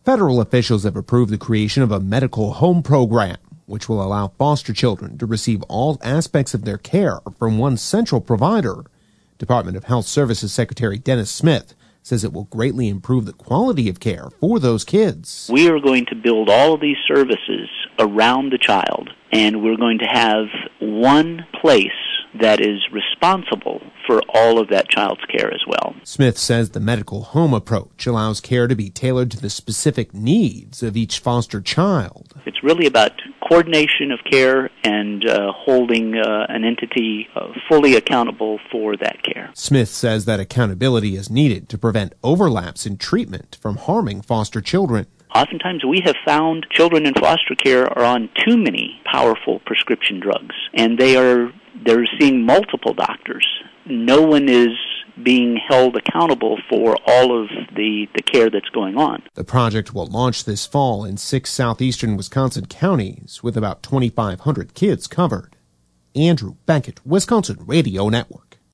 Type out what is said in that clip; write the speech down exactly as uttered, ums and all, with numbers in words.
Federal officials have approved the creation of a medical home program, which will allow foster children to receive all aspects of their care from one central provider. Department of Health Services Secretary Dennis Smith says it will greatly improve the quality of care for those kids. We are going to build all of these services around the child, and we're going to have one place that is responsible for all of that child's care as well. Smith says the medical home approach allows care to be tailored to the specific needs of each foster child. It's really about coordination of care and uh, holding uh, an entity uh, fully accountable for that care. Smith says that accountability is needed to prevent overlaps in treatment from harming foster children. Oftentimes we have found children in foster care are on too many powerful prescription drugs, and they are they're seeing multiple doctors. No one is being held accountable for all of the, the care that's going on. The project will launch this fall in six southeastern Wisconsin counties with about twenty-five hundred kids covered. Andrew Beckett, Wisconsin Radio Network.